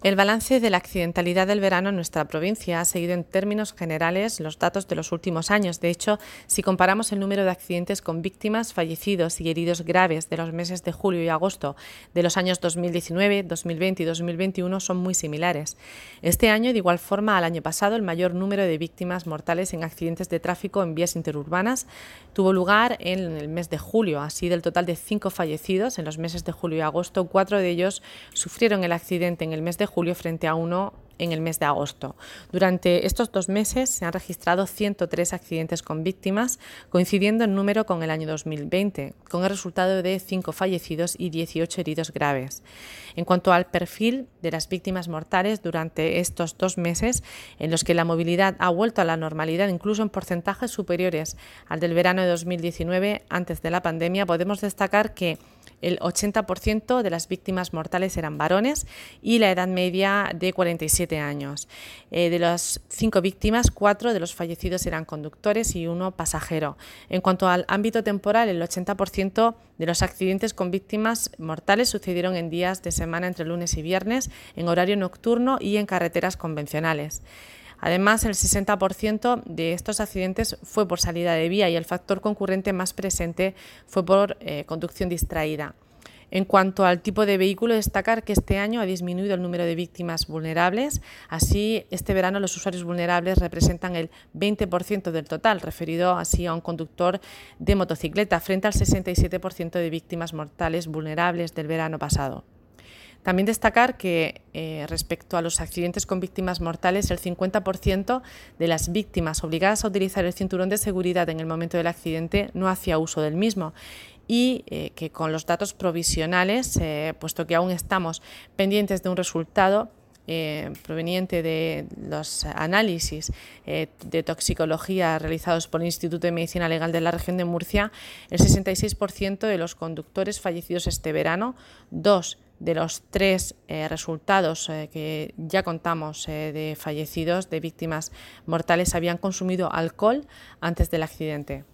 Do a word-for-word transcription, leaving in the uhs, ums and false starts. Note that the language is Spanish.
El balance de la accidentalidad del verano en nuestra provincia ha seguido en términos generales los datos de los últimos años. De hecho, si comparamos el número de accidentes con víctimas, fallecidos y heridos graves de los meses de julio y agosto de los años dos mil diecinueve, dos mil veinte y dos mil veintiuno son muy similares. Este año, de igual forma al año pasado, el mayor número de víctimas mortales en accidentes de tráfico en vías interurbanas tuvo lugar en el mes de julio. Así, del total de cinco fallecidos en los meses de julio y agosto, cuatro de ellos sufrieron el accidente en el mes de julio julio frente a uno en el mes de agosto. Durante estos dos meses se han registrado ciento tres accidentes con víctimas, coincidiendo en número con el año dos mil veinte, con el resultado de cinco fallecidos y dieciocho heridos graves. En cuanto al perfil de las víctimas mortales durante estos dos meses, en los que la movilidad ha vuelto a la normalidad, incluso en porcentajes superiores al del verano de dos mil diecinueve, antes de la pandemia, podemos destacar que el ochenta por ciento de las víctimas mortales eran varones y la edad media de cuarenta y siete años. Eh, de las cinco víctimas, cuatro de los fallecidos eran conductores y uno pasajero. En cuanto al ámbito temporal, el ochenta por ciento de los accidentes con víctimas mortales sucedieron en días de semana entre lunes y viernes, en horario nocturno y en carreteras convencionales. Además, el sesenta por ciento de estos accidentes fue por salida de vía y el factor concurrente más presente fue por eh, conducción distraída. En cuanto al tipo de vehículo, destacar que este año ha disminuido el número de víctimas vulnerables. Así, este verano los usuarios vulnerables representan el veinte por ciento del total, referido así a un conductor de motocicleta, frente al sesenta y siete por ciento de víctimas mortales vulnerables del verano pasado. También destacar que eh, respecto a los accidentes con víctimas mortales, el cincuenta por ciento de las víctimas obligadas a utilizar el cinturón de seguridad en el momento del accidente no hacía uso del mismo y eh, que con los datos provisionales, eh, puesto que aún estamos pendientes de un resultado Eh, proveniente de los análisis eh, de toxicología realizados por el Instituto de Medicina Legal de la región de Murcia, el sesenta y seis por ciento de los conductores fallecidos este verano, dos de los tres eh, resultados eh, que ya contamos eh, de fallecidos, de víctimas mortales, habían consumido alcohol antes del accidente.